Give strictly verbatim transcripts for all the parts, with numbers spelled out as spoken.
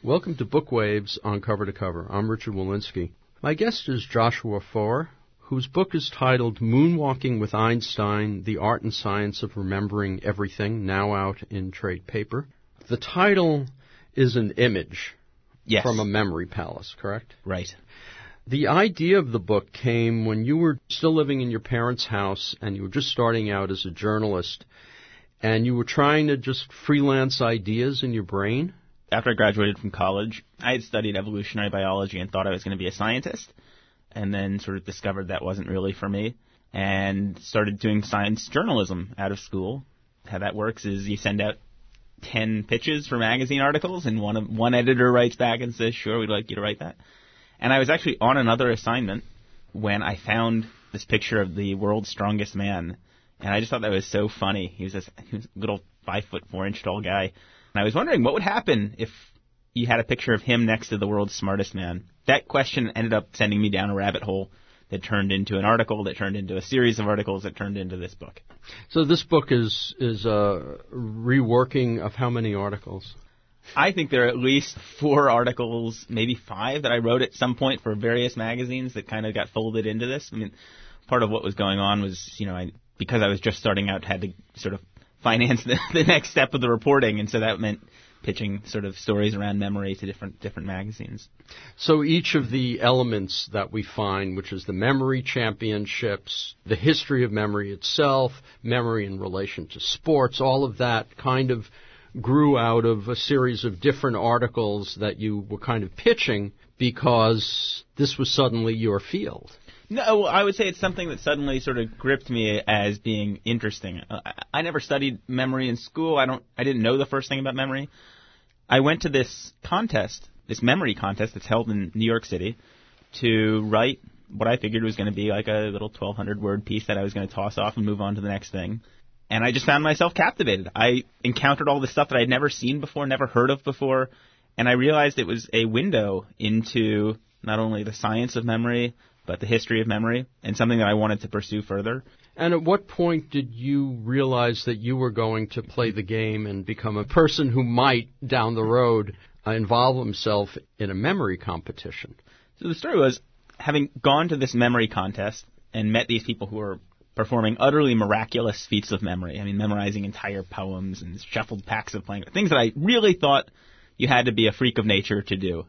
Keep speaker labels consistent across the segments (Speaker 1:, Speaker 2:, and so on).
Speaker 1: Welcome to Bookwaves on Cover to Cover. I'm Richard Walensky. My guest is Joshua Foer, whose book is titled Moonwalking with Einstein, The Art and Science of Remembering Everything, now out in trade paper. The title is an image
Speaker 2: yes.
Speaker 1: from a memory palace, correct?
Speaker 2: Right.
Speaker 1: The idea of the book came when you were still living in your parents' house and you were just starting out as a journalist, and you were trying to just freelance ideas in your brain.
Speaker 2: After I graduated from college, I had studied evolutionary biology and thought I was going to be a scientist, and then sort of discovered that wasn't really for me, and started doing science journalism out of school. How that works is you send out ten pitches for magazine articles, and one one editor writes back and says, sure, we'd like you to write that. And I was actually on another assignment when I found this picture of the world's strongest man, and I just thought that was so funny. He was this he was a little five foot four inch tall guy. And I was wondering what would happen if you had a picture of him next to the world's smartest man. That question ended up sending me down a rabbit hole that turned into an article, that turned into a series of articles, that turned into this book.
Speaker 1: So this book is is a reworking of how many articles?
Speaker 2: I think there are at least four articles, maybe five, that I wrote at some point for various magazines that kind of got folded into this. I mean, part of what was going on was, you know, I because I was just starting out, had to sort of finance the, the next step of the reporting, and so that meant pitching sort of stories around memory to different different magazines.
Speaker 1: So each of the elements that we find, which is the memory championships, the history of memory itself, memory in relation to sports, all of that kind of grew out of a series of different articles that you were kind of pitching because this was suddenly your field.
Speaker 2: No, I would say it's something that suddenly sort of gripped me as being interesting. I, I never studied memory in school. I don't. I didn't know the first thing about memory. I went to this contest, this memory contest that's held in New York City, to write what I figured was going to be like a little twelve hundred word piece that I was going to toss off and move on to the next thing. And I just found myself captivated. I encountered all this stuff that I'd never seen before, never heard of before, and I realized it was a window into not only the science of memory, but the history of memory, and something that I wanted to pursue further.
Speaker 1: And at what point did you realize that you were going to play the game and become a person who might, down the road, uh, involve himself in a memory competition?
Speaker 2: So the story was, having gone to this memory contest and met these people who were performing utterly miraculous feats of memory, I mean, memorizing entire poems and shuffled packs of playing, things that I really thought you had to be a freak of nature to do.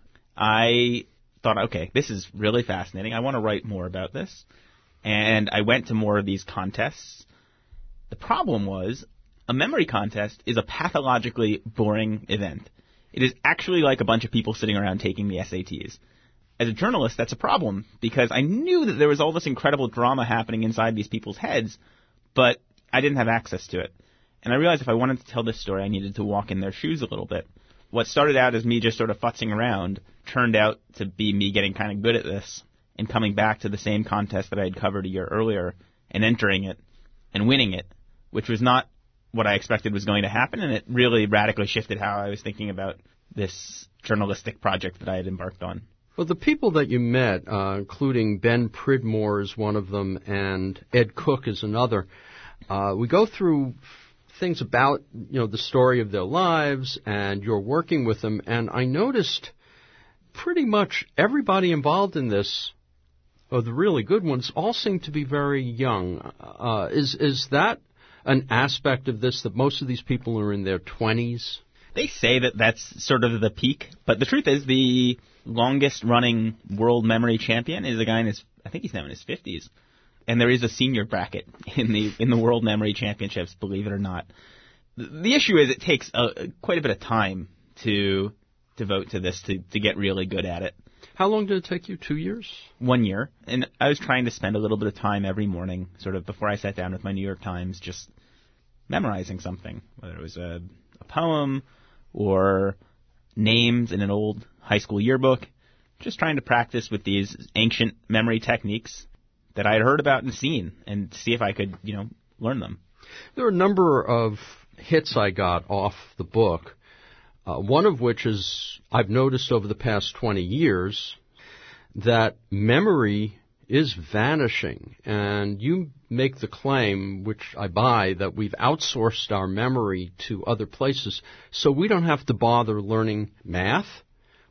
Speaker 2: I thought, okay, this is really fascinating. I want to write more about this. And I went to more of these contests. The problem was, a memory contest is a pathologically boring event. It is actually like a bunch of people sitting around taking the S A Ts. As a journalist, that's a problem, because I knew that there was all this incredible drama happening inside these people's heads, but I didn't have access to it. And I realized if I wanted to tell this story, I needed to walk in their shoes a little bit. What started out as me just sort of futzing around turned out to be me getting kind of good at this and coming back to the same contest that I had covered a year earlier and entering it and winning it, which was not what I expected was going to happen, and it really radically shifted how I was thinking about this journalistic project that I had embarked on.
Speaker 1: Well, the people that you met, uh, including Ben Pridmore is one of them and Ed Cook is another, uh, we go through things about, you know, the story of their lives, and you're working with them, and I noticed pretty much everybody involved in this, or the really good ones, all seem to be very young. Uh, is is that an aspect of this, that most of these people are in their twenties?
Speaker 2: They say that that's sort of the peak, but the truth is the longest-running world memory champion is a guy in his, I think he's now in his fifties. And there is a senior bracket in the in the World Memory Championships, believe it or not. The, the issue is it takes a, quite a bit of time to devote to this, to, to get really good at it.
Speaker 1: How long did it take you? Two years?
Speaker 2: One year. And I was trying to spend a little bit of time every morning, sort of before I sat down with my New York Times, just memorizing something, whether it was a, a poem or names in an old high school yearbook, just trying to practice with these ancient memory techniques that I had heard about and seen, and see if I could, you know, learn them.
Speaker 1: There are a number of hits I got off the book, uh, one of which is I've noticed over the past twenty years that memory is vanishing, and you make the claim, which I buy, that we've outsourced our memory to other places, so we don't have to bother learning math,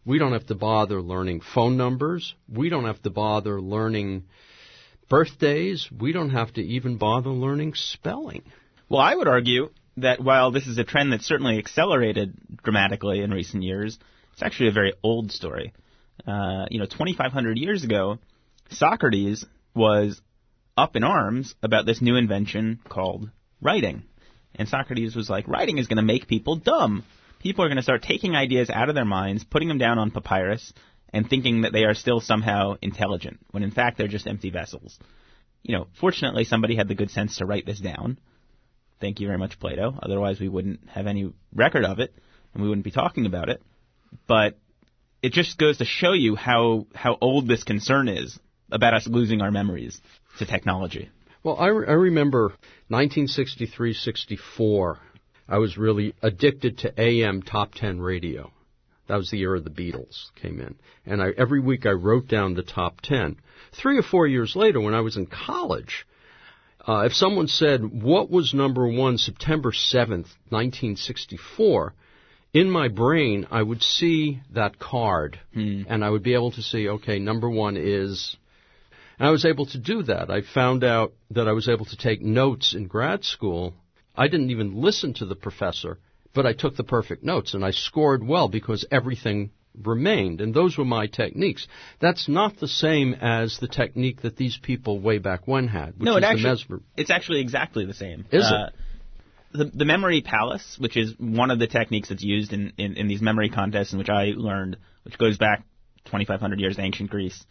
Speaker 1: We don't have to bother learning phone numbers. We don't have to bother learning birthdays. We don't have to even bother learning spelling.
Speaker 2: Well, I would argue that while this is a trend that's certainly accelerated dramatically in recent years, it's actually a very old story. Uh, you know, twenty-five hundred years ago, Socrates was up in arms about this new invention called writing. And Socrates was like, writing is going to make people dumb. People are going to start taking ideas out of their minds, putting them down on papyrus, and thinking that they are still somehow intelligent, when in fact they're just empty vessels. You know, fortunately somebody had the good sense to write this down. Thank you very much, Plato. Otherwise we wouldn't have any record of it, and we wouldn't be talking about it. But it just goes to show you how, how old this concern is about us losing our memories to technology.
Speaker 1: Well, I, re- I remember nineteen sixty-three sixty-four, I was really addicted to A M top ten radio. That was the year the Beatles came in. And I, every week I wrote down the top ten. Three or four years later, when I was in college, uh, if someone said, what was number one September seventh, nineteen sixty-four, in my brain I would see that card.
Speaker 2: Hmm.
Speaker 1: And I would be able to see, okay, number one is... And I was able to do that. I found out that I was able to take notes in grad school. I didn't even listen to the professor, but I took the perfect notes, and I scored well because everything remained, and those were my techniques. That's not the same as the technique that these people way back when had, which
Speaker 2: no,
Speaker 1: is
Speaker 2: it actually,
Speaker 1: the Mesmer.
Speaker 2: It's actually exactly the same.
Speaker 1: Is
Speaker 2: uh,
Speaker 1: it?
Speaker 2: The, the memory palace, which is one of the techniques that's used in, in, in these memory contests, and which I learned, which goes back twenty-five hundred years to ancient Greece,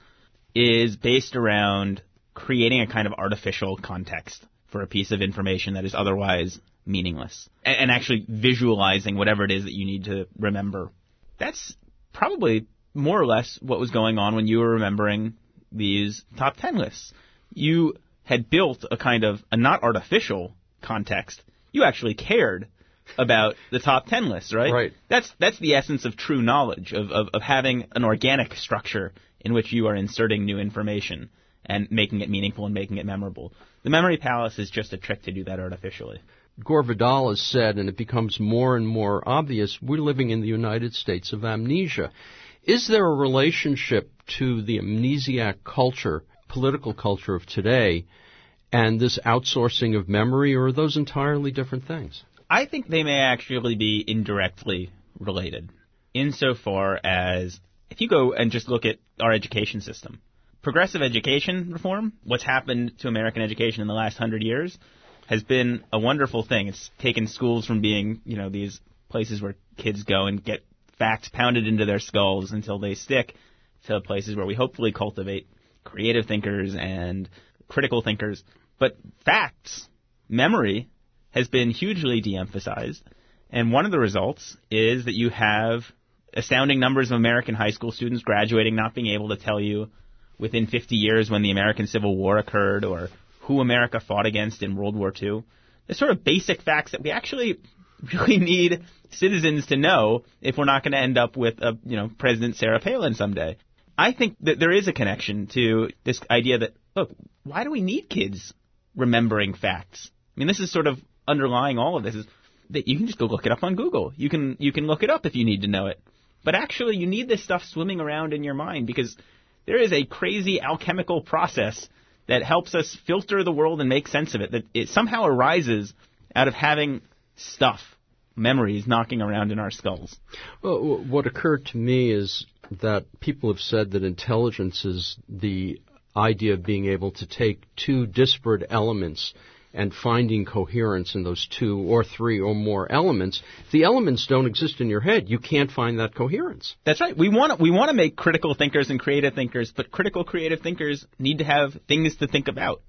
Speaker 2: is based around creating a kind of artificial context for a piece of information that is otherwise meaningless, and, and actually visualizing whatever it is that you need to remember. That's probably more or less what was going on when you were remembering these top ten lists. You had built a kind of a not artificial context. You actually cared about the top ten lists, right?
Speaker 1: Right.
Speaker 2: That's that's the essence of true knowledge, of, of, of having an organic structure in which you are inserting new information and making it meaningful and making it memorable. The memory palace is just a trick to do that artificially.
Speaker 1: Gore Vidal has said, and it becomes more and more obvious, we're living in the United States of amnesia. Is there a relationship to the amnesiac culture, political culture of today, and this outsourcing of memory, or are those entirely different things?
Speaker 2: I think they may actually be indirectly related, insofar as if you go and just look at our education system, progressive education reform, what's happened to American education in the last hundred years, has been a wonderful thing. It's taken schools from being, you know, these places where kids go and get facts pounded into their skulls until they stick, to places where we hopefully cultivate creative thinkers and critical thinkers. But facts, memory, has been hugely de-emphasized. And one of the results is that you have astounding numbers of American high school students graduating not being able to tell you within fifty years when the American Civil War occurred or who America fought against in World War Two. The sort of basic facts that we actually really need citizens to know if we're not going to end up with a, you know, President Sarah Palin someday. I think that there is a connection to this idea that, look, why do we need kids remembering facts? I mean, this is sort of underlying all of this is that you can just go look it up on Google. You can you can look it up if you need to know it. But actually, you need this stuff swimming around in your mind because there is a crazy alchemical process that helps us filter the world and make sense of it, that it somehow arises out of having stuff, memories, knocking around in our skulls.
Speaker 1: Well, what occurred to me is that people have said that intelligence is the idea of being able to take two disparate elements and finding coherence in those two or three or more elements. If the elements don't exist in your head, you can't find that coherence.
Speaker 2: That's right. We want to, we want to make critical thinkers and creative thinkers, but critical creative thinkers need to have things to think about.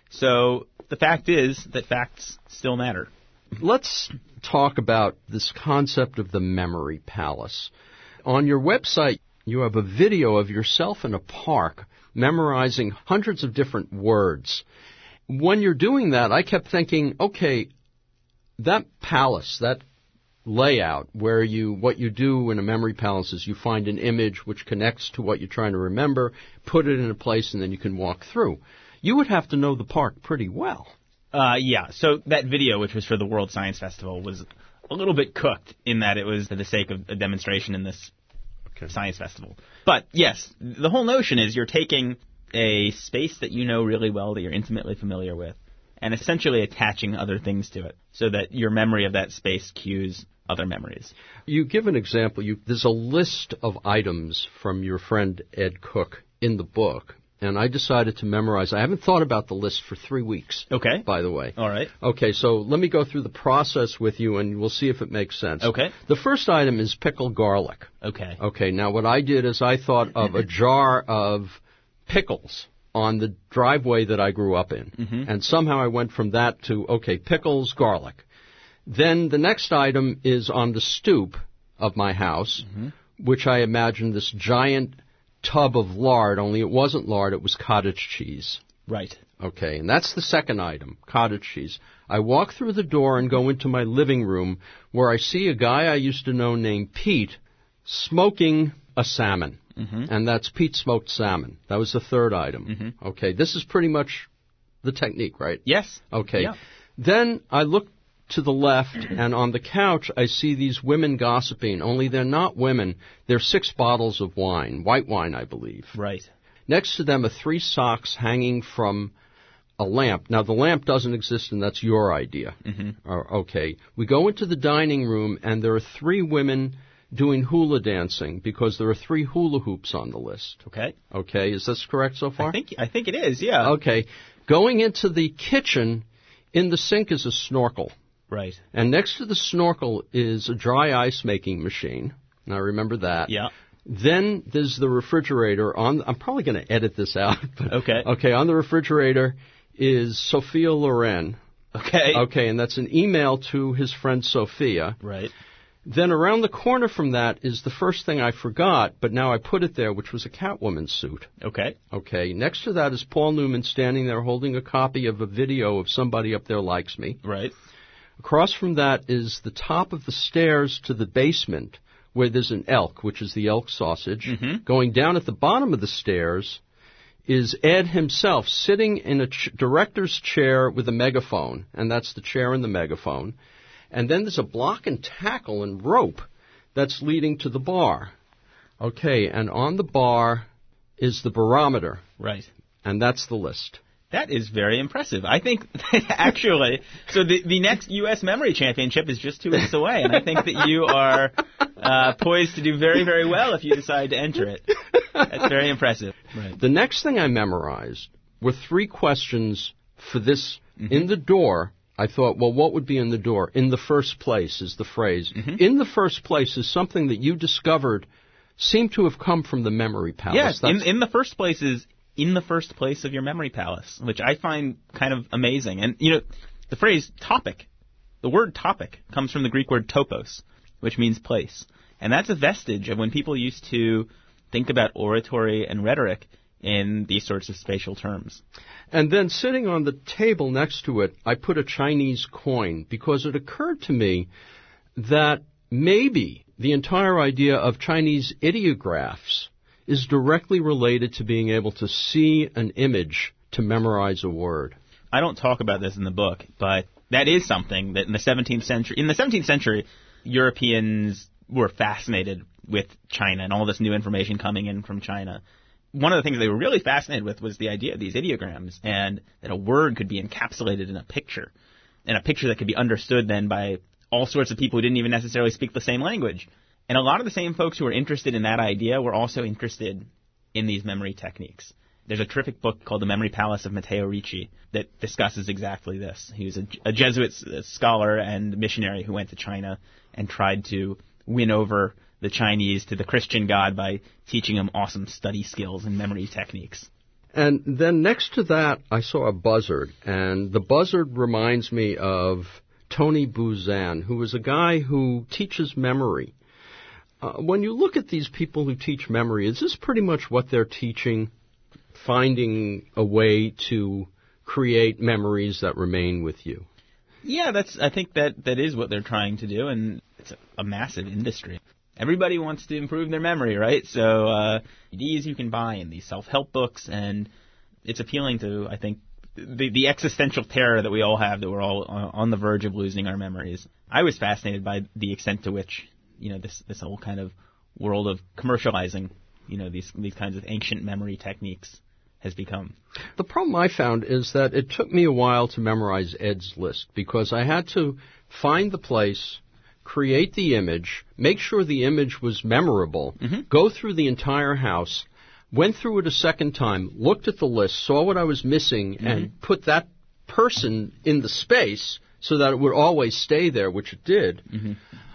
Speaker 2: So the fact is that facts still matter.
Speaker 1: Let's talk about this concept of the memory palace. On your website, you have a video of yourself in a park memorizing hundreds of different words. When you're doing that, I kept thinking, okay, that palace, that layout where you, what you do in a memory palace is you find an image which connects to what you're trying to remember, put it in a place, and then you can walk through. You would have to know the park pretty well.
Speaker 2: Uh, yeah, so that video, which was for the World Science Festival, was a little bit cooked in that it was for the sake of a demonstration in this
Speaker 1: Okay.
Speaker 2: Science Festival. But yes, the whole notion is you're taking a space that you know really well, that you're intimately familiar with, and essentially attaching other things to it so that your memory of that space cues other memories.
Speaker 1: You give an example. You, there's a list of items from your friend Ed Cook in the book, and I decided to memorize. I haven't thought about the list for three weeks.
Speaker 2: Okay.
Speaker 1: By the way.
Speaker 2: All right.
Speaker 1: Okay, so let me go through the process with you, and we'll see if it makes sense.
Speaker 2: Okay.
Speaker 1: The first item is pickled garlic.
Speaker 2: Okay.
Speaker 1: Okay, now what I did is I thought of a jar of pickles on the driveway that I grew up in.
Speaker 2: Mm-hmm.
Speaker 1: And somehow I went from that to, okay, pickles, garlic. Then the next item is on the stoop of my house, mm-hmm. which I imagined this giant tub of lard, only it wasn't lard, it was cottage cheese.
Speaker 2: Right.
Speaker 1: Okay, and that's the second item, cottage cheese. I walk through the door and go into my living room where I see a guy I used to know named Pete smoking a salmon. Mm-hmm. And that's Pete smoked salmon. That was the third item. Mm-hmm. Okay, this is pretty much the technique, right?
Speaker 2: Yes.
Speaker 1: Okay.
Speaker 2: Yeah.
Speaker 1: Then I look to the left, and on the couch I see these women gossiping, only they're not women. They're six bottles of wine, white wine, I believe.
Speaker 2: Right.
Speaker 1: Next to them are three socks hanging from a lamp. Now, the lamp doesn't exist, and that's your idea. Mm-hmm. Uh, okay. We go into the dining room, and there are three women doing hula dancing because there are three hula hoops on the list.
Speaker 2: Okay.
Speaker 1: Okay, is this correct so far?
Speaker 2: I think I think it is, yeah.
Speaker 1: Okay. Going into the kitchen, in the sink is a snorkel.
Speaker 2: Right.
Speaker 1: And next to the snorkel is a dry ice making machine. Now, remember that.
Speaker 2: Yeah.
Speaker 1: Then there's the refrigerator. On. I'm probably going to edit this out. But,
Speaker 2: okay.
Speaker 1: Okay, on the refrigerator is Sophia Loren.
Speaker 2: Okay.
Speaker 1: Okay, and that's an email to his friend Sophia.
Speaker 2: Right.
Speaker 1: Then around the corner from that is the first thing I forgot, but now I put it there, which was a Catwoman suit.
Speaker 2: Okay.
Speaker 1: Okay. Next to that is Paul Newman standing there holding a copy of a video of Somebody Up There Likes Me.
Speaker 2: Right.
Speaker 1: Across from that is the top of the stairs to the basement, where there's an elk, which is the elk sausage. Mm-hmm. Going down at the bottom of the stairs is Ed himself sitting in a ch- director's chair with a megaphone, and that's the chair and the megaphone. And then there's a block and tackle and rope that's leading to the bar. Okay, and on the bar is the barometer.
Speaker 2: Right.
Speaker 1: And that's the list.
Speaker 2: That is very impressive. I think, actually, so the, the next U S Memory Championship is just two weeks away, and I think that you are uh, poised to do very, very well if you decide to enter it. That's very impressive. Right.
Speaker 1: The next thing I memorized were three questions for this mm-hmm. in the door. I thought, well, what would be in the door? In the first place is the phrase. Mm-hmm. In the first place is something that you discovered seemed to have come from the memory palace.
Speaker 2: Yes, in, in the first place is in the first place of your memory palace, which I find kind of amazing. And, you know, the phrase topic, the word topic comes from the Greek word topos, which means place. And that's a vestige of when people used to think about oratory and rhetoric in these sorts of spatial terms.
Speaker 1: And then sitting on the table next to it, I put a Chinese coin because it occurred to me that maybe the entire idea of Chinese ideographs is directly related to being able to see an image to memorize a word.
Speaker 2: I don't talk about this in the book, but that is something that in the seventeenth century, in the seventeenth century, Europeans were fascinated with China and all this new information coming in from China. One of the things they were really fascinated with was the idea of these ideograms and that a word could be encapsulated in a picture, and a picture that could be understood then by all sorts of people who didn't even necessarily speak the same language. And a lot of the same folks who were interested in that idea were also interested in these memory techniques. There's a terrific book called The Memory Palace of Matteo Ricci that discusses exactly this. He was a, a Jesuit scholar and missionary who went to China and tried to win over the Chinese to the Christian God by teaching them awesome study skills and memory techniques.
Speaker 1: And then next to that, I saw a buzzard, and the buzzard reminds me of Tony Buzan, who is a guy who teaches memory. Uh, when you look at these people who teach memory, is this pretty much what they're teaching, finding a way to create memories that remain with you?
Speaker 2: Yeah, that's. I think that, that is what they're trying to do, and it's a, a massive industry. Everybody wants to improve their memory, right? So uh, C Ds you can buy and these self-help books, and it's appealing to, I think, the, the existential terror that we all have, that we're all on the verge of losing our memories. I was fascinated by the extent to which, you know, this, this whole kind of world of commercializing, you know, these these kinds of ancient memory techniques has become.
Speaker 1: The problem I found is that it took me a while to memorize Ed's list because I had to find the place, create the image, make sure the image was memorable, mm-hmm. go through the entire house, went through it a second time, looked at the list, saw what I was missing, mm-hmm. and put that person in the space so that it would always stay there, which it did. Mm-hmm.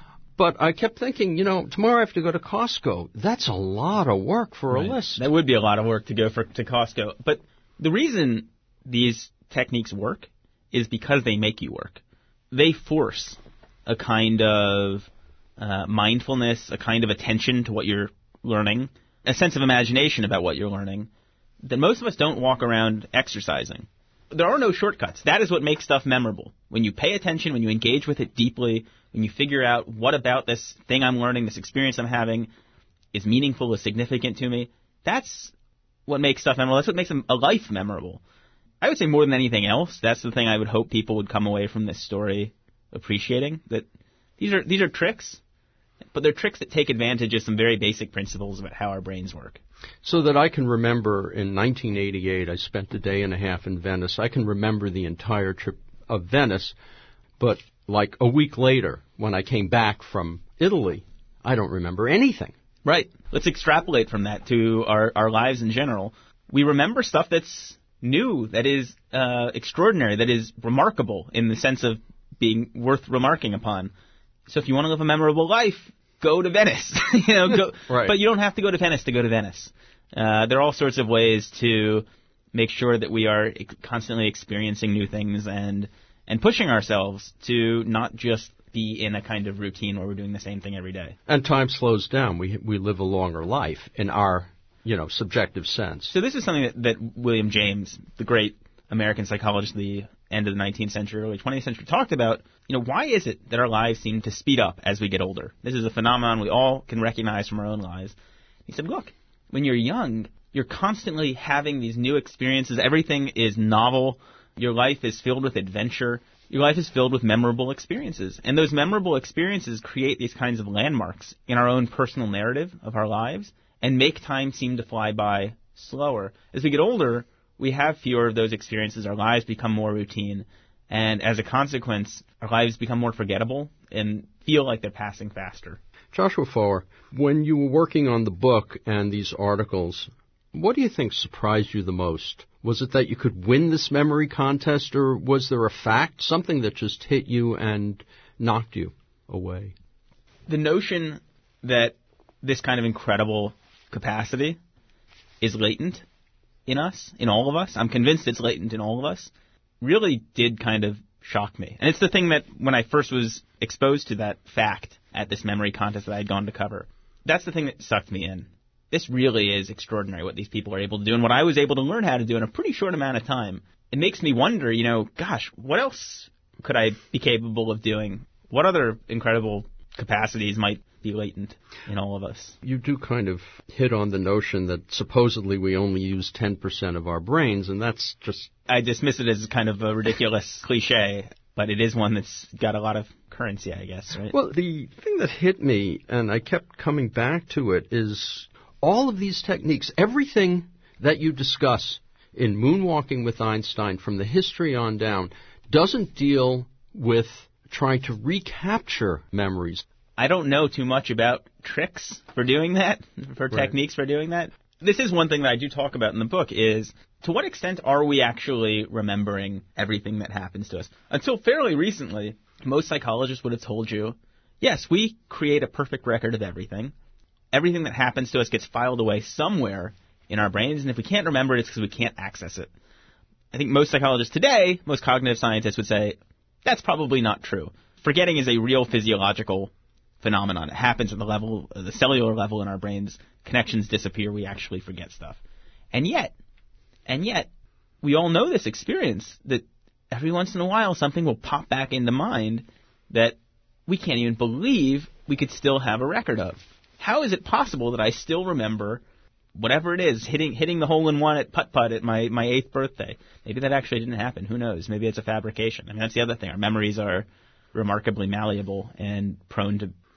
Speaker 1: But I kept thinking, you know, tomorrow I have to go to Costco. That's a lot of work for
Speaker 2: right.
Speaker 1: a list.
Speaker 2: That would be a lot of work to go for to Costco. But the reason these techniques work is because they make you work. They force a kind of uh, mindfulness, a kind of attention to what you're learning, a sense of imagination about what you're learning that most of us don't walk around exercising. There are no shortcuts. That is what makes stuff memorable. When you pay attention, when you engage with it deeply, when you figure out what about this thing I'm learning, this experience I'm having, is meaningful, is significant to me, that's what makes stuff memorable. That's what makes a life memorable. I would say more than anything else, that's the thing I would hope people would come away from this story appreciating, that these are these are tricks, but they're tricks that take advantage of some very basic principles about how our brains work.
Speaker 1: So that I can remember in nineteen eighty-eight, I spent a day and a half in Venice. I can remember the entire trip of Venice, but like a week later, when I came back from Italy, I don't remember anything.
Speaker 2: Right. Let's extrapolate from that to our, our lives in general. We remember stuff that's new, that is uh, extraordinary, that is remarkable in the sense of being worth remarking upon. So if you want to live a memorable life, go to Venice. you know, go,
Speaker 1: right.
Speaker 2: But you don't have to go to Venice to go to Venice. Uh, there are all sorts of ways to make sure that we are constantly experiencing new things and and pushing ourselves to not just be in a kind of routine where we're doing the same thing every day.
Speaker 1: And time slows down. We we live a longer life in our, you know, subjective sense.
Speaker 2: So this is something that, that William James, the great American psychologist of the end of the nineteenth century, early twentieth century, talked about. You know, why is it that our lives seem to speed up as we get older? This is a phenomenon we all can recognize from our own lives. He said, look, when you're young, you're constantly having these new experiences. Everything is novel. Your life is filled with adventure. Your life is filled with memorable experiences. And those memorable experiences create these kinds of landmarks in our own personal narrative of our lives and make time seem to fly by slower. As we get older, we have fewer of those experiences. Our lives become more routine. And as a consequence, our lives become more forgettable and feel like they're passing faster.
Speaker 1: Joshua Foer, when you were working on the book and these articles, what do you think surprised you the most? Was it that you could win this memory contest, or was there a fact, something that just hit you and knocked you away?
Speaker 2: The notion that this kind of incredible capacity is latent in us, in all of us, I'm convinced it's latent in all of us, really did kind of shock me. And it's the thing that when I first was exposed to that fact at this memory contest that I had gone to cover, that's the thing that sucked me in. This really is extraordinary what these people are able to do and what I was able to learn how to do in a pretty short amount of time. It makes me wonder, you know, gosh, what else could I be capable of doing? What other incredible capacities might be latent in all of us?
Speaker 1: You do kind of hit on the notion that supposedly we only use ten percent of our brains, and that's just...
Speaker 2: I dismiss it as kind of a ridiculous cliche, but it is one that's got a lot of currency, I guess, right?
Speaker 1: Well, the thing that hit me, and I kept coming back to it, is all of these techniques, everything that you discuss in Moonwalking with Einstein from the history on down, doesn't deal with trying to recapture memories.
Speaker 2: I don't know too much about tricks for doing that, for
Speaker 1: right.
Speaker 2: techniques for doing that. This is one thing that I do talk about in the book is, to what extent are we actually remembering everything that happens to us? Until fairly recently, most psychologists would have told you, yes, we create a perfect record of everything. Everything that happens to us gets filed away somewhere in our brains, and if we can't remember it, it's because we can't access it. I think most psychologists today, most cognitive scientists would say, that's probably not true. Forgetting is a real physiological phenomenon. It happens at the level, the cellular level in our brains. Connections disappear. We actually forget stuff. And yet, and yet, we all know this experience that every once in a while something will pop back into mind that we can't even believe we could still have a record of. How is it possible that I still remember whatever it is, hitting hitting the hole in one at putt-putt at my, my eighth birthday? Maybe that actually didn't happen. Who knows? Maybe it's a fabrication. I mean, that's the other thing. Our memories are remarkably malleable and prone to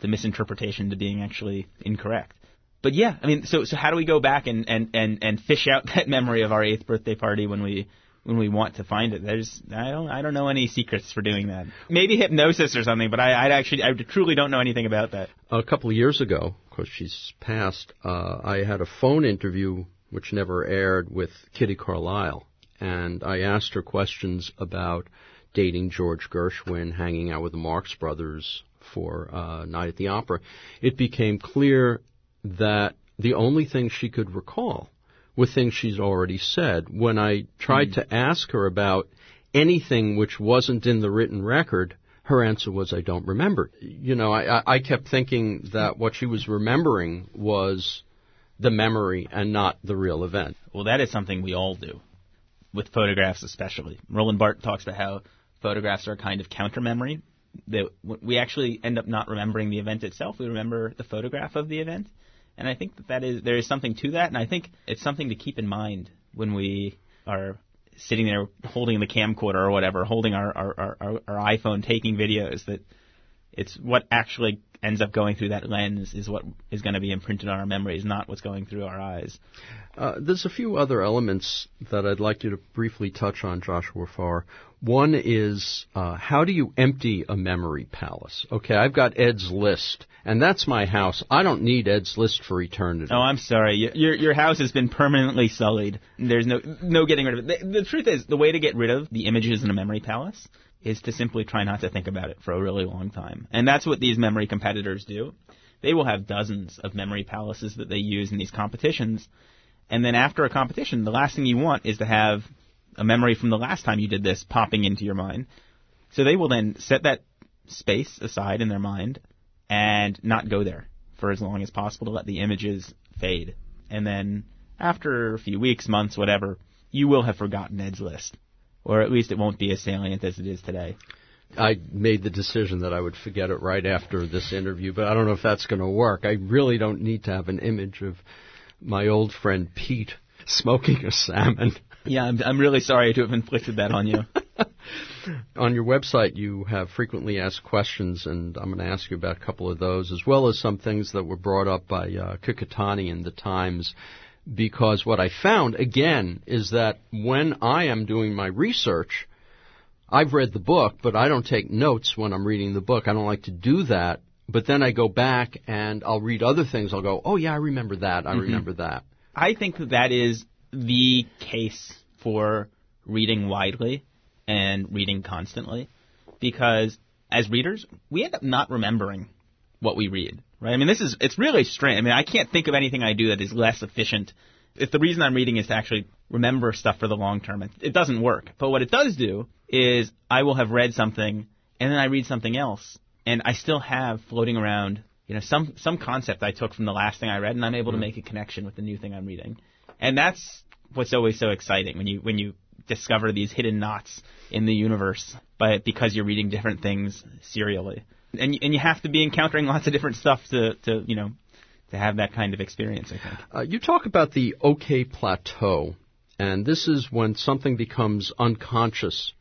Speaker 2: the misinterpretation to being actually incorrect. But yeah, I mean, so so how do we go back and, and, and, and fish out that memory of our eighth birthday party when we when we want to find it? There's I don't I don't know any secrets for doing that. Maybe hypnosis or something, but I I actually I truly don't know anything about that.
Speaker 1: A couple of years ago, of course she's passed, uh, I had a phone interview which never aired with Kitty Carlisle, and I asked her questions about dating George Gershwin, hanging out with the Marx Brothers for uh, Night at the Opera. It became clear that the only thing she could recall were things she's already said. When I tried mm. to ask her about anything which wasn't in the written record, her answer was, I don't remember. You know, I, I kept thinking that what she was remembering was the memory and not the real event.
Speaker 2: Well, that is something we all do, with photographs especially. Roland Barthes talks about how photographs are a kind of counter-memory. That we actually end up not remembering the event itself. We remember the photograph of the event. And I think that, that is, there is something to that, and I think it's something to keep in mind when we are sitting there holding the camcorder or whatever, holding our, our, our, our iPhone, taking videos, that it's what actually ends up going through that lens is what is going to be imprinted on our memories, not what's going through our eyes.
Speaker 1: Uh, there's a few other elements that I'd like you to briefly touch on, Joshua Farr. One is, uh, how do you empty a memory palace? Okay, I've got Ed's list, and that's my house. I don't need Ed's list for eternity.
Speaker 2: Oh, I'm sorry. Your your house has been permanently sullied. There's no no getting rid of it. The, the truth is, the way to get rid of the images in a memory palace is to simply try not to think about it for a really long time. And that's what these memory competitors do. They will have dozens of memory palaces that they use in these competitions. And then after a competition, the last thing you want is to have a memory from the last time you did this popping into your mind. So they will then set that space aside in their mind and not go there for as long as possible to let the images fade. And then after a few weeks, months, whatever, you will have forgotten Ed's list. Or at least it won't be as salient as it is today.
Speaker 1: I made the decision that I would forget it right after this interview, but I don't know if that's going to work. I really don't need to have an image of my old friend Pete smoking a salmon.
Speaker 2: Yeah, I'm, I'm really sorry to have inflicted that on you.
Speaker 1: On your website, you have frequently asked questions, and I'm going to ask you about a couple of those, as well as some things that were brought up by uh, Kukatani in the Times. Because what I found, again, is that when I am doing my research, I've read the book, but I don't take notes when I'm reading the book. I don't like to do that. But then I go back and I'll read other things. I'll go, oh, yeah, I remember that. I mm-hmm. remember that.
Speaker 2: I think that that is the case for reading widely and reading constantly. Because as readers, we end up not remembering what we read. Right? I mean, this is, it's really strange. I mean, I can't think of anything I do that is less efficient. If the reason I'm reading is to actually remember stuff for the long term, it, it doesn't work. But what it does do is I will have read something, and then I read something else, and I still have floating around, you know, some, some concept I took from the last thing I read, and I'm able mm-hmm. to make a connection with the new thing I'm reading. And that's what's always so exciting when you, when you discover these hidden knots in the universe, but because you're reading different things serially. And and you have to be encountering lots of different stuff to, to you know, to have that kind of experience, I think.
Speaker 1: Uh, you talk about the OK plateau, and this is when something becomes unconscious.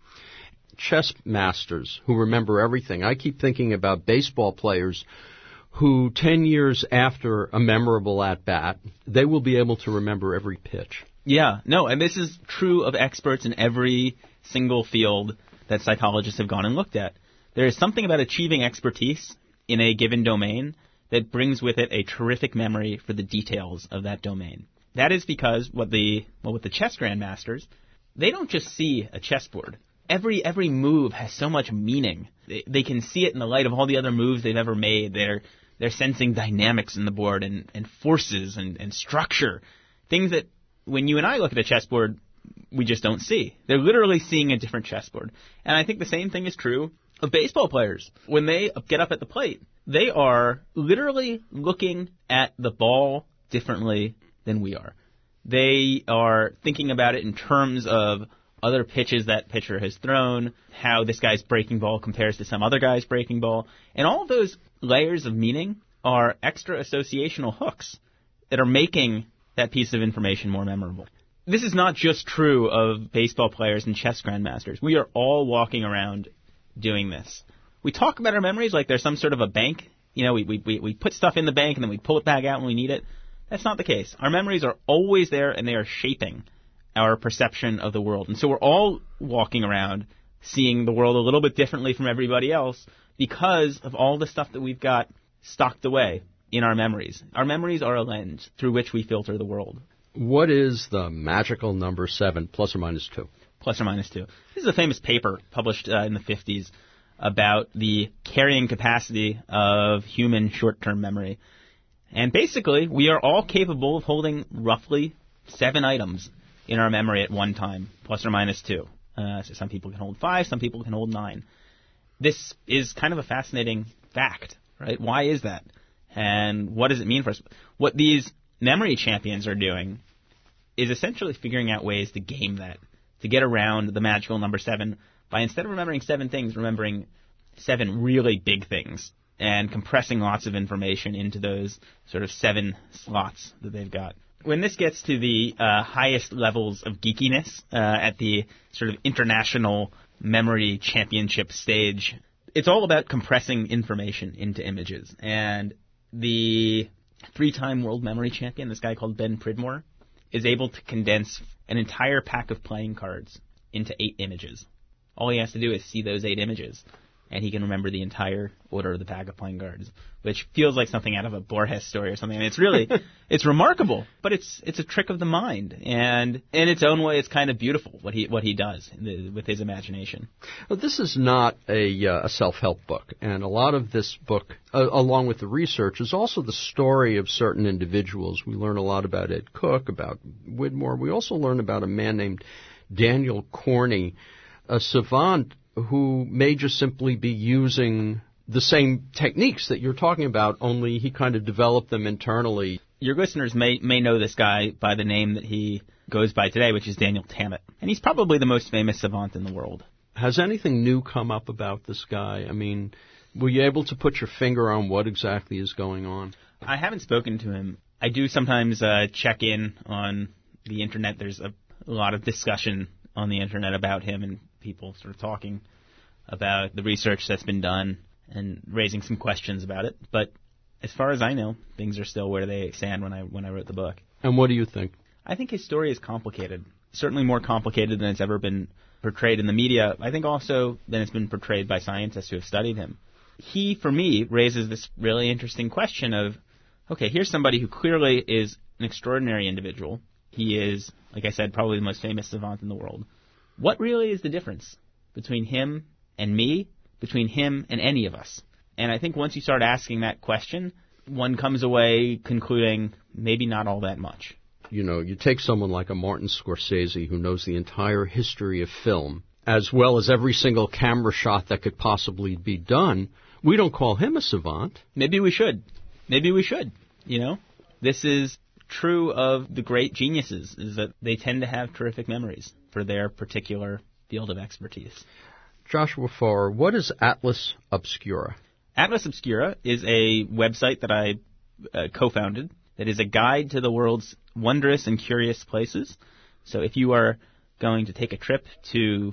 Speaker 1: Chess masters who remember everything. I keep thinking about baseball players who, ten years after a memorable at-bat, they will be able to remember every pitch.
Speaker 2: Yeah, no, and this is true of experts in every single field that psychologists have gone and looked at. There is something about achieving expertise in a given domain that brings with it a terrific memory for the details of that domain. That is because what the well, with the chess grandmasters, they don't just see a chessboard. Every every move has so much meaning. They, they can see it in the light of all the other moves they've ever made. They're they're sensing dynamics in the board and, and forces and, and structure, things that when you and I look at a chessboard, we just don't see. They're literally seeing a different chessboard. And I think the same thing is true of baseball players. When they get up at the plate, they are literally looking at the ball differently than we are. They are thinking about it in terms of other pitches that pitcher has thrown, how this guy's breaking ball compares to some other guy's breaking ball. And all of those layers of meaning are extra associational hooks that are making that piece of information more memorable. This is not just true of baseball players and chess grandmasters. We are all walking around doing this. We talk about our memories like there's some sort of a bank You know, we, we, we, we put stuff in the bank and then we pull it back out when we need it. That's not the case. Our memories are always there, and they are shaping our perception of the world. And so we're all walking around seeing the world a little bit differently from everybody else because of all the stuff that we've got stocked away in our memories. Our memories are a lens through which we filter the world.
Speaker 1: What is the magical number seven, plus or minus two?
Speaker 2: Plus or minus two. This is a famous paper published uh, in the fifties about the carrying capacity of human short-term memory. And basically, we are all capable of holding roughly seven items in our memory at one time, plus or minus two. Uh, so some people can hold five, some people can hold nine. This is kind of a fascinating fact, right? Why is that? And what does it mean for us? What these memory champions are doing is essentially figuring out ways to game that, to get around the magical number seven by, instead of remembering seven things, remembering seven really big things and compressing lots of information into those sort of seven slots that they've got. When this gets to the uh, highest levels of geekiness uh, at the sort of international memory championship stage, it's all about compressing information into images. And the three-time world memory champion, this guy called Ben Pridmore, is able to condense an entire pack of playing cards into eight images. All he has to do is see those eight images, and he can remember the entire order of the pack of playing cards, which feels like something out of a Borges story or something. And it's really, it's remarkable, but it's it's a trick of the mind, and in its own way, it's kind of beautiful what he what he does the, with his imagination.
Speaker 1: Well, this is not a, uh, a self-help book, and a lot of this book, uh, along with the research, is also the story of certain individuals. We learn a lot about Ed Cook, about Widmore. We also learn about a man named Daniel Corney, a savant who may just simply be using the same techniques that you're talking about, only he kind of developed them internally.
Speaker 2: Your listeners may may know this guy by the name that he goes by today, which is Daniel Tammet. And he's probably the most famous savant in the world.
Speaker 1: Has anything new come up about this guy? I mean, were you able to put your finger on what exactly is going on?
Speaker 2: I haven't spoken to him. I do sometimes uh, check in on the Internet. There's a, a lot of discussion on the Internet about him, and people sort of talking about the research that's been done and raising some questions about it. But as far as I know, things are still where they stand when I when I wrote the book.
Speaker 1: And what do you think?
Speaker 2: I think his story is complicated, certainly more complicated than it's ever been portrayed in the media. I think also than it's been portrayed by scientists who have studied him. He, for me, raises this really interesting question of, okay, here's somebody who clearly is an extraordinary individual. He is, like I said, probably the most famous savant in the world. What really is the difference between him and me, between him and any of us? And I think once you start asking that question, one comes away concluding maybe not all that much.
Speaker 1: You know, you take someone like a Martin Scorsese who knows the entire history of film, as well as every single camera shot that could possibly be done. We don't call him a savant.
Speaker 2: Maybe we should. Maybe we should. You know, this is true of the great geniuses, is that they tend to have terrific memories for their particular field of expertise.
Speaker 1: Joshua Foer, what is Atlas Obscura?
Speaker 2: Atlas Obscura is a website that I uh, co-founded that is a guide to the world's wondrous and curious places. So if you are going to take a trip to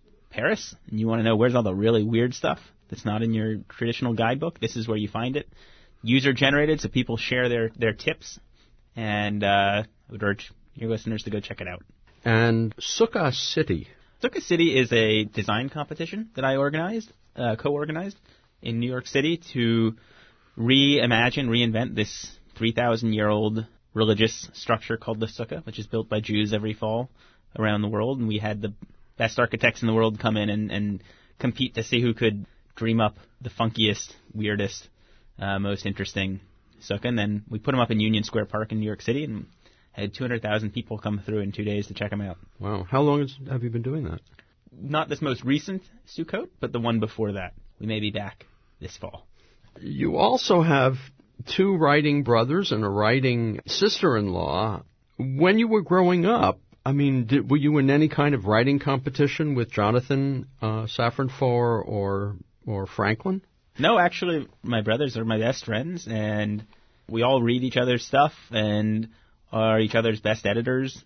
Speaker 2: Paris and you want to know where's all the really weird stuff that's not in your traditional guidebook, this is where you find it. User-generated, so people share their, their tips. And uh, I would urge your listeners to go check it out.
Speaker 1: And Sukkah City.
Speaker 2: Sukkah City is a design competition that I organized, uh, co-organized in New York City to reimagine, reinvent this three thousand year old religious structure called the Sukkah, which is built by Jews every fall around the world. And we had the best architects in the world come in and, and compete to see who could dream up the funkiest, weirdest, uh, most interesting Sukkah. And then we put them up in Union Square Park in New York City and had two hundred thousand people come through in two days to check them out.
Speaker 1: Wow. How long has, have you been doing that?
Speaker 2: Not this most recent Sukkot, but the one before that. We may be back this fall.
Speaker 1: You also have two writing brothers and a writing sister-in-law. When you were growing up, I mean, did, were you in any kind of writing competition with Jonathan uh, Safran Foer or or Franklin?
Speaker 2: No, actually, my brothers are my best friends, and we all read each other's stuff and are each other's best editors.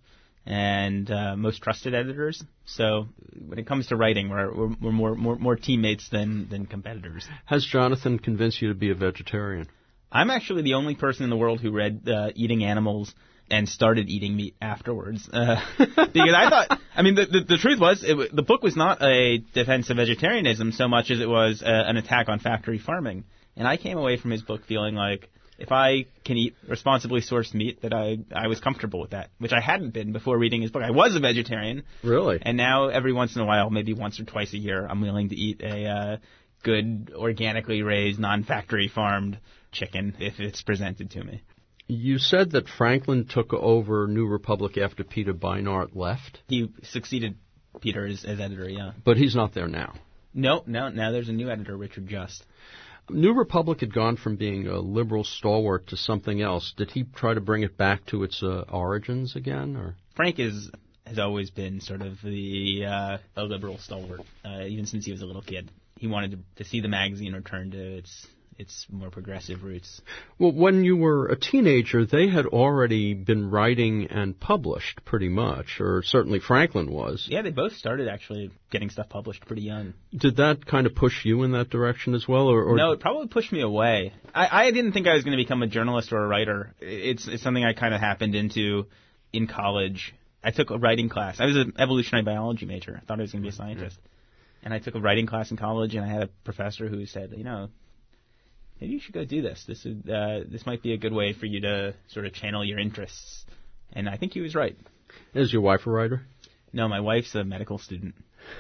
Speaker 2: and uh, most trusted editors. So when it comes to writing, we're, we're, we're more, more more teammates than, than competitors.
Speaker 1: Has Jonathan convinced you to be a vegetarian?
Speaker 2: I'm actually the only person in the world who read uh, Eating Animals and started eating meat afterwards. Uh, because I thought, I mean, the, the, the truth was, it, the book was not a defense of vegetarianism so much as it was uh, an attack on factory farming. And I came away from his book feeling like, if I can eat responsibly sourced meat, that I, I was comfortable with that, which I hadn't been before reading his book. I was a vegetarian.
Speaker 1: Really?
Speaker 2: And now every once in a while, maybe once or twice a year, I'm willing to eat a uh, good, organically raised, non-factory farmed chicken if it's presented to me.
Speaker 1: You said that Franklin took over New Republic after Peter Beinart left.
Speaker 2: He succeeded Peter as, as editor, yeah.
Speaker 1: But he's not there now.
Speaker 2: No, no, now there's a new editor, Richard Just.
Speaker 1: New Republic had gone from being a liberal stalwart to something else. Did he try to bring it back to its uh, origins again? Or
Speaker 2: Frank is has always been sort of the uh, a liberal stalwart, uh, even since he was a little kid. He wanted to, to see the magazine return to its its more progressive roots.
Speaker 1: Well, when you were a teenager, they had already been writing and published pretty much, or certainly Franklin was.
Speaker 2: Yeah, they both started actually getting stuff published pretty young.
Speaker 1: Did that kind of push you in that direction as well? Or, or
Speaker 2: No, it probably pushed me away. I, I didn't think I was going to become a journalist or a writer. It's, it's something I kind of happened into in college. I took a writing class. I was an evolutionary biology major. I thought I was going to be a scientist. And I took a writing class in college, and I had a professor who said, you know, maybe you should go do this. This is, uh, this might be a good way for you to sort of channel your interests. And I think he was right.
Speaker 1: Is your wife a writer?
Speaker 2: No, my wife's a medical student.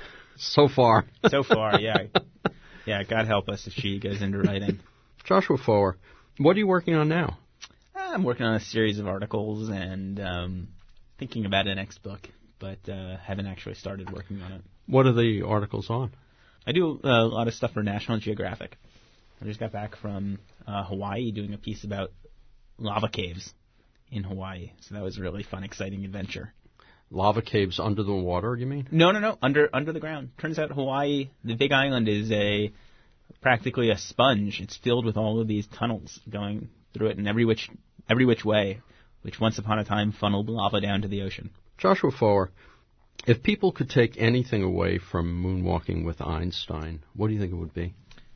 Speaker 1: So far.
Speaker 2: So far, yeah. Yeah, God help us if she goes into writing.
Speaker 1: Joshua Foer, what are you working on now?
Speaker 2: I'm working on a series of articles and um, thinking about a next book, but uh, haven't actually started working on it.
Speaker 1: What are the articles on?
Speaker 2: I do a lot of stuff for National Geographic. I just got back from uh, Hawaii doing a piece about lava caves in Hawaii. So that was a really fun, exciting adventure.
Speaker 1: Lava caves under the water, you mean?
Speaker 2: No, no, no, under under the ground. Turns out Hawaii, the Big Island, is a practically a sponge. It's filled with all of these tunnels going through it in every which every which way, which once upon a time funneled lava down to the ocean.
Speaker 1: Joshua Foer, if people could take anything away from Moonwalking with Einstein, what do you think it would be?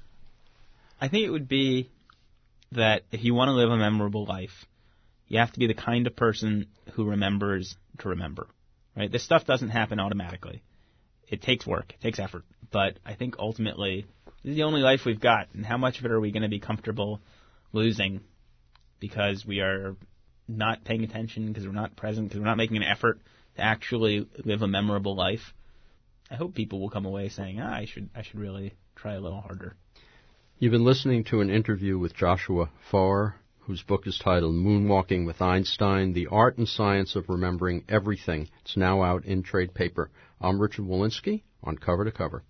Speaker 2: I think it would be that if you want to live a memorable life, you have to be the kind of person who remembers to remember. Right? This stuff doesn't happen automatically. It takes work. It takes effort. But I think ultimately, this is the only life we've got. And how much of it are we going to be comfortable losing because we are not paying attention, because we're not present, because we're not making an effort to actually live a memorable life? I hope people will come away saying, ah, I should, I should really try a little harder.
Speaker 1: You've been listening to an interview with Joshua Foer, whose book is titled Moonwalking with Einstein, The Art and Science of Remembering Everything. It's now out in trade paper. I'm Richard Wolinsky on Cover to Cover.